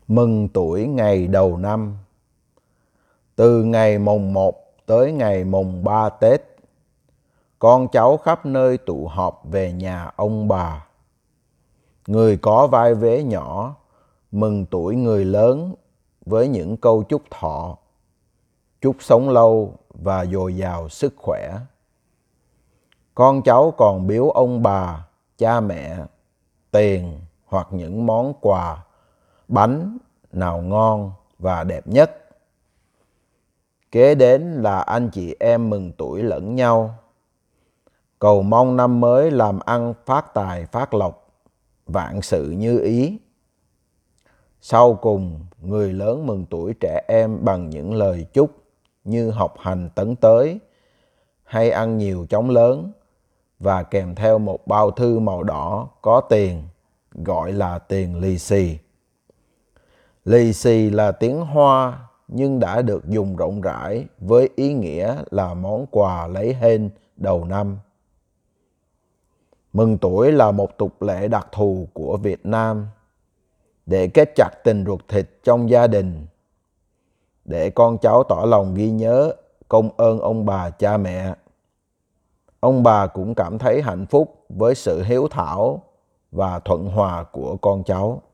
Mừng tuổi ngày đầu năm. Từ ngày mùng 1 tới ngày mùng 3 Tết, con cháu khắp nơi tụ họp về nhà ông bà. Người có vai vế nhỏ mừng tuổi người lớn với những câu chúc thọ, chúc sống lâu và dồi dào sức khỏe. Con cháu còn biếu ông bà, cha mẹ tiền hoặc những món quà, bánh nào ngon và đẹp nhất. Kế đến là anh chị em mừng tuổi lẫn nhau, cầu mong năm mới làm ăn phát tài phát lộc, vạn sự như ý. Sau cùng, người lớn mừng tuổi trẻ em bằng những lời chúc như học hành tấn tới, hay ăn nhiều chóng lớn, và kèm theo một bao thư màu đỏ có tiền, gọi là tiền lì xì. Lì xì là tiếng Hoa nhưng đã được dùng rộng rãi với ý nghĩa là món quà lấy hên đầu năm. Mừng tuổi là một tục lệ đặc thù của Việt Nam để kết chặt tình ruột thịt trong gia đình, để con cháu tỏ lòng ghi nhớ công ơn ông bà cha mẹ. Ông bà cũng cảm thấy hạnh phúc với sự hiếu thảo và thuận hòa của con cháu.